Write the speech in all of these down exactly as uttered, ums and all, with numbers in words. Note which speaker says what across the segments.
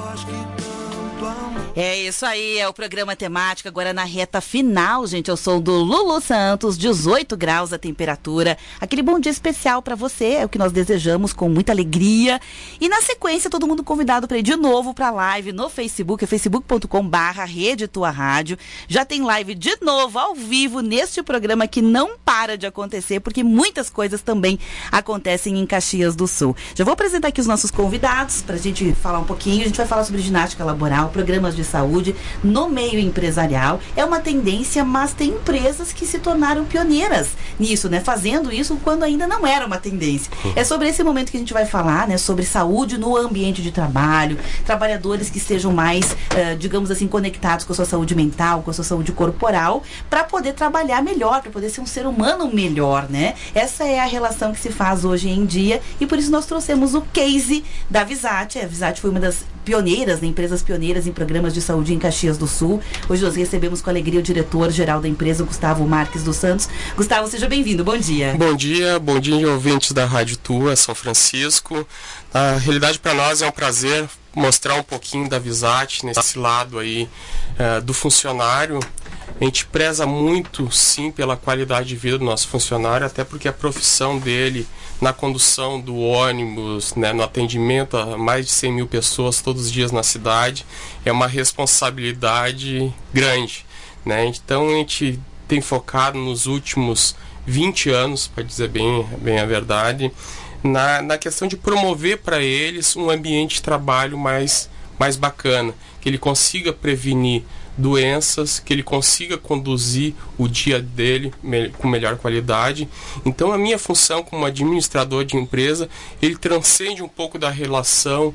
Speaker 1: É isso aí, é o programa temático agora na reta final, gente. Eu sou do Lulu Santos, dezoito graus a temperatura. Aquele bom dia especial para você, é o que nós desejamos com muita alegria. E na sequência, todo mundo convidado para ir de novo para a live no Facebook, é facebook ponto com barra Rede Tua Rádio. Já tem live de novo, ao vivo, neste programa que não para de acontecer, porque muitas coisas também acontecem em Caxias do Sul. Já vou apresentar aqui os nossos convidados para a gente falar um pouquinho. A gente vai falar sobre ginástica laboral, programas de saúde no meio empresarial. É uma tendência, mas tem empresas que se tornaram pioneiras nisso, né? Fazendo isso quando ainda não era uma tendência. É sobre esse momento que a gente vai falar, né? Sobre saúde no ambiente de trabalho, trabalhadores que estejam mais, uh, digamos assim, conectados com a sua saúde mental, com a sua saúde corporal, para poder trabalhar melhor, para poder ser um ser humano melhor, né? Essa é a relação que se faz hoje em dia e por isso nós trouxemos o case da Visate. A Visate foi uma das pioneiras, né? Empresas pioneiras em programas de saúde em Caxias do Sul. Hoje nós recebemos com alegria o diretor-geral da empresa, Gustavo Marques dos Santos. Gustavo, seja bem-vindo, bom dia.
Speaker 2: Bom dia, bom dia ouvintes da Rádio Tua, São Francisco. Na realidade, para nós é um prazer mostrar um pouquinho da Visate nesse lado aí uh, do funcionário. A gente preza muito, sim, pela qualidade de vida do nosso funcionário, até porque a profissão dele na condução do ônibus, né, no atendimento a mais de cem mil pessoas todos os dias na cidade, é uma responsabilidade grande, né? Então a gente tem focado nos últimos vinte anos, para dizer bem, bem a verdade, na, na questão de promover para eles um ambiente de trabalho mais, mais bacana, que ele consiga prevenir doenças, que ele consiga conduzir o dia dele me- com melhor qualidade. Então a minha função como administrador de empresa, ele transcende um pouco da relação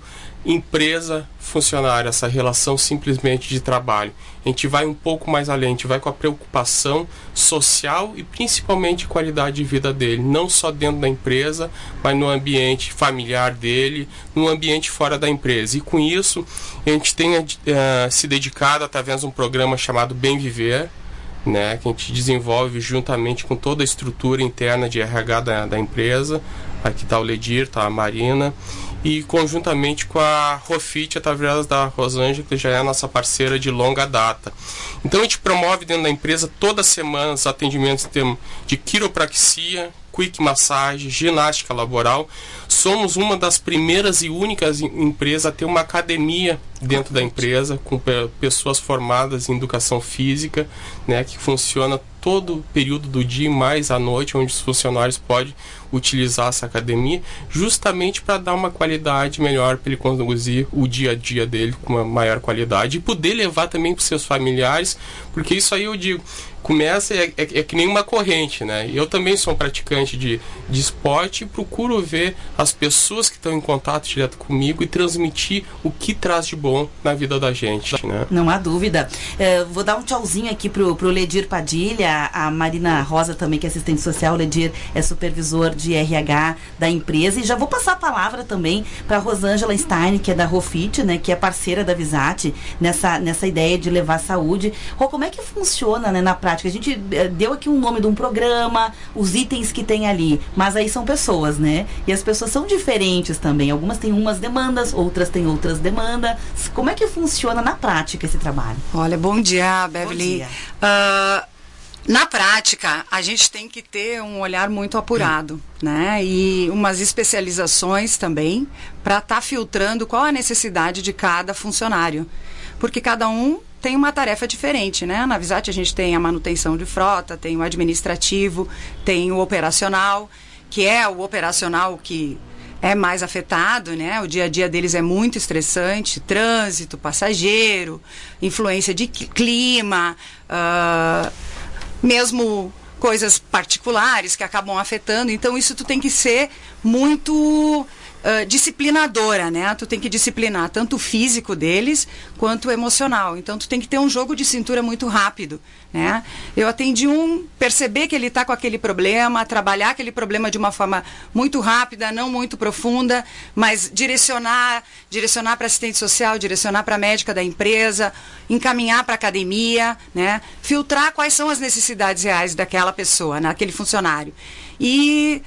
Speaker 2: empresa-funcionário, essa relação simplesmente de trabalho. A gente vai um pouco mais além, a gente vai com a preocupação social e principalmente qualidade de vida dele, não só dentro da empresa, mas no ambiente familiar dele, no ambiente fora da empresa. E com isso, a gente tem uh, se dedicado através de um programa chamado Bem Viver, né, que a gente desenvolve juntamente com toda a estrutura interna de R H da, da empresa. Aqui está o Ledir, está a Marina, e conjuntamente com a Rofit, através da Rosângela, que já é a nossa parceira de longa data. Então a gente promove dentro da empresa toda semana os atendimentos de quiropraxia, quick massagem, ginástica laboral. Somos uma das primeiras e únicas empresas a ter uma academia dentro da empresa, com pe- pessoas formadas em educação física, né, que funciona todo o período do dia e mais à noite, onde os funcionários podem utilizar essa academia, justamente para dar uma qualidade melhor para ele conduzir o dia a dia dele com uma maior qualidade e poder levar também para os seus familiares, porque isso aí eu digo, começa, é, é, é que nem uma corrente, né? Eu também sou um praticante de, de esporte e procuro ver as pessoas que estão em contato direto comigo e transmitir o que traz de bom na vida da gente, né?
Speaker 1: Não há dúvida. É, vou dar um tchauzinho aqui pro, pro Ledir Padilha, a Marina Rosa também, que é assistente social. O Ledir é supervisor de R H da empresa. E já vou passar a palavra também para a Rosângela Stein, que é da Rofit, né, que é parceira da Visate, nessa, nessa ideia de levar saúde. Rô, como é que funciona, né, na prática? A gente eh, deu aqui um nome de um programa, os itens que tem ali, mas aí são pessoas, né? E as pessoas são diferentes também. Algumas têm umas demandas, outras têm outras demandas. Como é que funciona na prática esse trabalho?
Speaker 3: Olha, bom dia, Beverly.
Speaker 1: Bom dia.
Speaker 3: Uh, na prática, a gente tem que ter um olhar muito apurado, né? E umas especializações também para estar tá filtrando qual a necessidade de cada funcionário. Porque cada um tem uma tarefa diferente, né? Na Visate a gente tem a manutenção de frota, tem o administrativo, tem o operacional, que é o operacional que é mais afetado, né? O dia a dia deles é muito estressante, trânsito, passageiro, influência de clima, uh, mesmo coisas particulares que acabam afetando. Então isso tu tem que ser muito Uh, disciplinadora, né? Tu tem que disciplinar tanto o físico deles quanto o emocional. Então tu tem que ter um jogo de cintura muito rápido, né? Eu atendi um, perceber que ele está com aquele problema, trabalhar aquele problema de uma forma muito rápida, não muito profunda, mas direcionar, direcionar para assistente social, direcionar para a médica da empresa, encaminhar para a academia, né? Filtrar quais são as necessidades reais daquela pessoa, naquele funcionário. E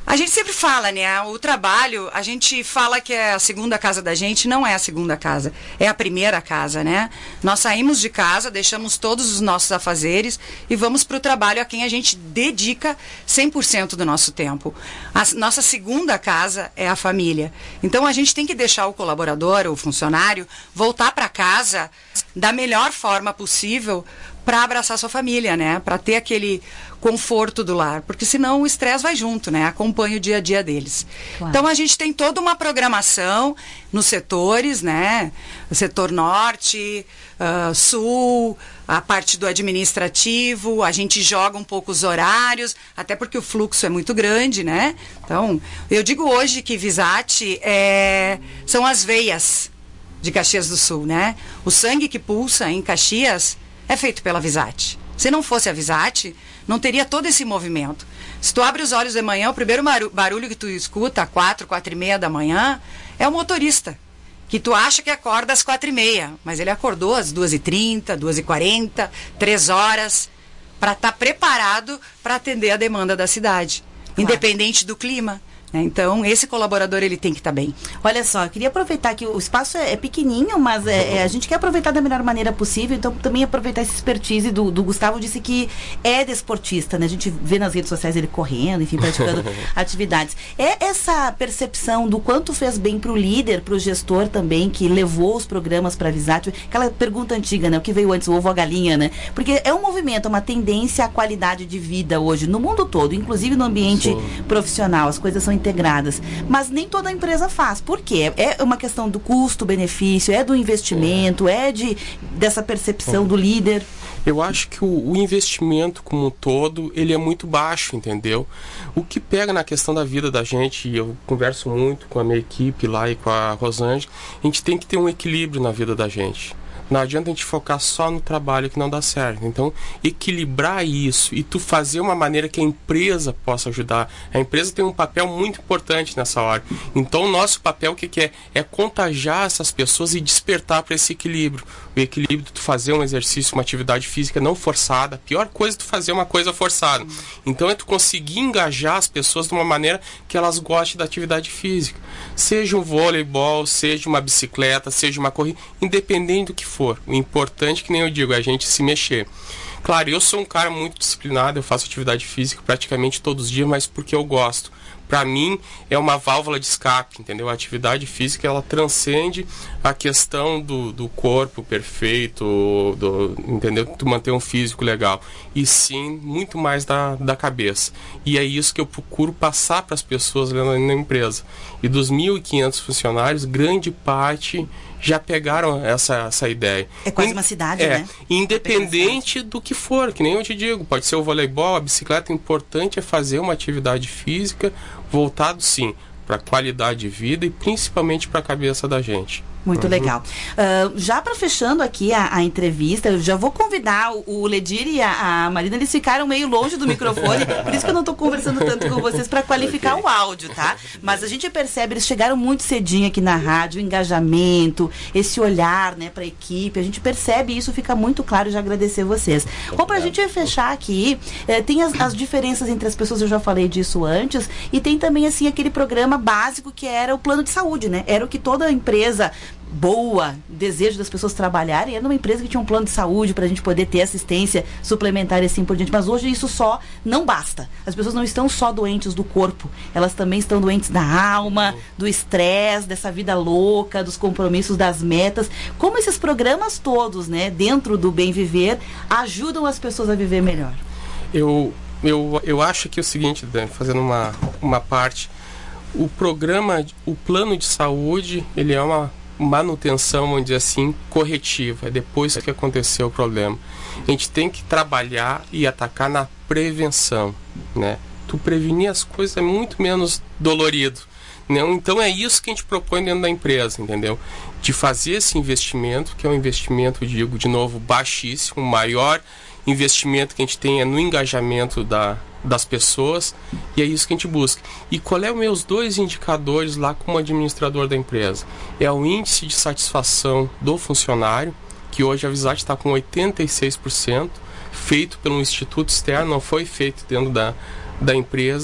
Speaker 3: A gente sempre fala, né? O trabalho, a gente fala que é a segunda casa da gente, não é a segunda casa, é a primeira casa, né? Nós saímos de casa, deixamos todos os nossos afazeres e vamos para o trabalho a quem a gente dedica cem por cento do nosso tempo. A nossa segunda casa é a família. Então a gente tem que deixar o colaborador, o funcionário, voltar para casa da melhor forma possível para abraçar sua família, né? Para ter aquele conforto do lar, porque senão o estresse vai junto, né? Acompanha o dia a dia deles. Claro. Então a gente tem toda uma programação nos setores, né? O setor norte, uh, sul, a parte do administrativo, a gente joga um pouco os horários, até porque o fluxo é muito grande, né? Então, eu digo hoje que Visate é, são as veias de Caxias do Sul, né? O sangue que pulsa em Caxias é feito pela Visate. Se não fosse a Visate, não teria todo esse movimento. Se tu abre os olhos de manhã, o primeiro barulho que tu escuta, quatro, quatro e meia da manhã, é o motorista. Que tu acha que acorda às quatro e meia, mas ele acordou às duas e trinta, duas e quarenta, três horas, para estar tá preparado para atender a demanda da cidade, claro. Independente do clima. Então, esse colaborador, ele tem que estar bem.
Speaker 1: Olha só, eu queria aproveitar que o espaço é, é pequenininho, mas é, é, a gente quer aproveitar da melhor maneira possível, então também aproveitar essa expertise do, do Gustavo, disse que é desportista, né? A gente vê nas redes sociais ele correndo, enfim, praticando atividades. É essa percepção do quanto fez bem para o líder, para o gestor também, que levou os programas para a Visate, aquela pergunta antiga, né? O que veio antes, o ovo ou a galinha, né? Porque é um movimento, é uma tendência à qualidade de vida hoje, no mundo todo, inclusive no ambiente Sim. profissional, as coisas são integradas, mas nem toda empresa faz. Por quê? É uma questão do custo-benefício, é do investimento, é, é de, dessa percepção é. do líder.
Speaker 2: Eu acho que o, o investimento como um todo, ele é muito baixo, entendeu? O que pega na questão da vida da gente, e eu converso muito com a minha equipe lá e com a Rosângela, a gente tem que ter um equilíbrio na vida da gente. Não adianta a gente focar só no trabalho que não dá certo. Então, equilibrar isso e tu fazer uma maneira que a empresa possa ajudar. A empresa tem um papel muito importante nessa hora. Então, o nosso papel, o que, que é? É contagiar essas pessoas e despertar para esse equilíbrio. O equilíbrio de tu fazer um exercício, uma atividade física não forçada. A pior coisa é tu fazer uma coisa forçada. Então, é tu conseguir engajar as pessoas de uma maneira que elas gostem da atividade física. Seja um voleibol, seja uma bicicleta, seja uma corrida, independente do que for. For. O importante, que nem eu digo, é a gente se mexer. Claro, eu sou um cara muito disciplinado, eu faço atividade física praticamente todos os dias, mas porque eu gosto. Para mim, é uma válvula de escape, entendeu? A atividade física, ela transcende a questão do, do corpo perfeito, do, entendeu? Tu manter um físico legal. E sim, muito mais da, da cabeça. E é isso que eu procuro passar para as pessoas lá na, na empresa. E dos mil e quinhentos funcionários, grande parte já pegaram essa, essa ideia.
Speaker 1: É quase uma cidade,
Speaker 2: é,
Speaker 1: né?
Speaker 2: Independente do que for, que nem eu te digo, pode ser o voleibol, a bicicleta, o importante é fazer uma atividade física voltado, sim, para a qualidade de vida e principalmente para a cabeça da gente.
Speaker 1: Muito uhum. legal. Uh, já para fechando aqui a, a entrevista, eu já vou convidar o, o Ledir e a, a Marina, eles ficaram meio longe do microfone, por isso que eu não estou conversando tanto com vocês para qualificar okay. o áudio, tá? Mas a gente percebe, eles chegaram muito cedinho aqui na rádio, o engajamento, esse olhar, né, para a equipe, a gente percebe isso, fica muito claro, já agradecer vocês. Bom, para a gente fechar aqui, eh, tem as, as diferenças entre as pessoas, eu já falei disso antes, e tem também, assim, aquele programa básico que era o plano de saúde, né? Era o que toda empresa boa, desejo das pessoas trabalharem, era numa empresa que tinha um plano de saúde para a gente poder ter assistência suplementar e assim por diante, mas hoje isso só não basta. As pessoas não estão só doentes do corpo, elas também estão doentes da alma, do estresse, dessa vida louca, dos compromissos, das metas. Como esses programas todos, né, dentro do Bem Viver, ajudam as pessoas a viver melhor?
Speaker 2: Eu, eu, eu acho que é o seguinte, Dani, fazendo uma, uma parte, o programa, o plano de saúde, ele é uma manutenção, vamos dizer assim, corretiva, depois que aconteceu o problema. A gente tem que trabalhar e atacar na prevenção, né? Tu prevenir as coisas é muito menos dolorido, né? Então é isso que a gente propõe dentro da empresa, entendeu? De fazer esse investimento, que é um investimento, digo de novo, baixíssimo, o maior investimento que a gente tem é no engajamento da, das pessoas, e é isso que a gente busca. E qual é os meus dois indicadores lá como administrador da empresa? É o índice de satisfação do funcionário, que hoje a Visate está com oitenta e seis por cento, feito pelo instituto externo, não foi feito dentro da, da empresa,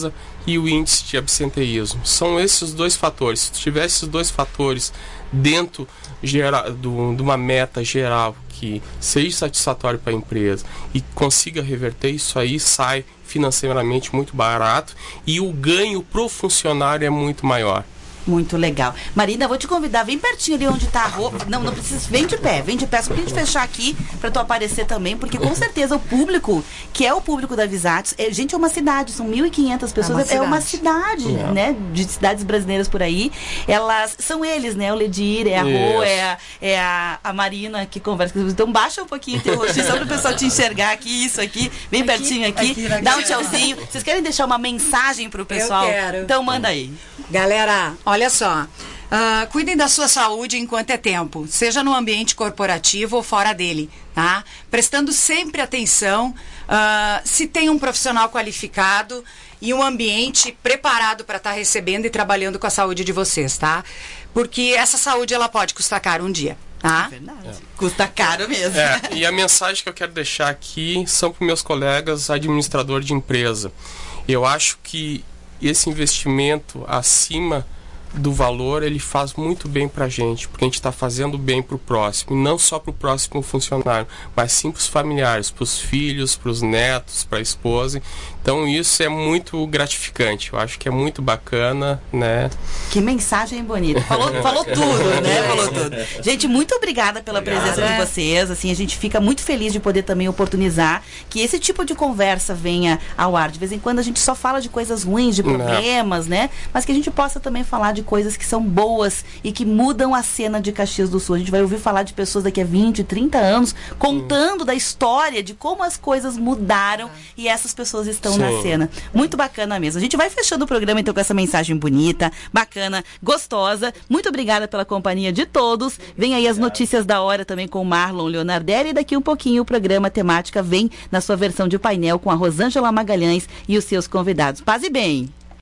Speaker 2: e o índice de absenteísmo. São esses dois fatores. Se tiver esses dois fatores dentro gera, do, de uma meta geral que seja satisfatório para a empresa e consiga reverter, isso aí sai financeiramente muito barato e o ganho pro funcionário é muito maior.
Speaker 1: Muito legal. Marina, vou te convidar, vem pertinho ali onde tá a roupa. Não, não precisa, vem de pé, vem de pé, só pra gente fechar aqui, pra tu aparecer também, porque com certeza o público, que é o público da Visatos, é, gente, é uma cidade, são mil e quinhentas pessoas, é uma cidade, é uma cidade é. né, de cidades brasileiras por aí. Elas, são eles, né, o Ledir, é a Rô, é, a, é a, a Marina que conversa. Então baixa um pouquinho o teu rostinho, só pro pessoal te enxergar aqui, isso aqui, bem aqui, pertinho aqui, aqui, aqui dá um tchauzinho. Vocês querem deixar uma mensagem pro pessoal?
Speaker 3: Eu quero.
Speaker 1: Então manda aí.
Speaker 3: Galera, olha só, uh, cuidem da sua saúde enquanto é tempo, seja no ambiente corporativo ou fora dele, tá? Prestando sempre atenção uh, se tem um profissional qualificado e um ambiente preparado para estar tá recebendo e trabalhando com a saúde de vocês, tá? Porque essa saúde, ela pode custar caro um dia. Ah,
Speaker 1: é verdade. É. Custa caro mesmo.
Speaker 2: É, e a mensagem que eu quero deixar aqui são para meus colegas administradores de empresa. Eu acho que esse investimento acima do valor, ele faz muito bem para a gente, porque a gente está fazendo bem para o próximo, e não só para o próximo funcionário, mas sim para os familiares, para os filhos, para os netos, para a esposa. Então isso é muito gratificante, eu acho que é muito bacana, né?
Speaker 1: Que mensagem bonita, falou, falou tudo, né? Falou tudo. Gente, muito obrigada pela Obrigada. presença de vocês, assim, a gente fica muito feliz de poder também oportunizar que esse tipo de conversa venha ao ar. De vez em quando a gente só fala de coisas ruins, de problemas, não. né? Mas que a gente possa também falar de coisas que são boas e que mudam a cena de Caxias do Sul. A gente vai ouvir falar de pessoas daqui a vinte, trinta anos contando hum. da história de como as coisas mudaram ah. e essas pessoas estão Sim. na cena. Muito bacana mesmo. A gente vai fechando o programa então com essa mensagem bonita, bacana, gostosa. Muito obrigada pela companhia de todos. Vem aí as notícias da hora também com o Marlon Leonardelli e daqui um pouquinho o programa Temática vem na sua versão de painel com a Rosângela Magalhães e os seus convidados. Paz e bem!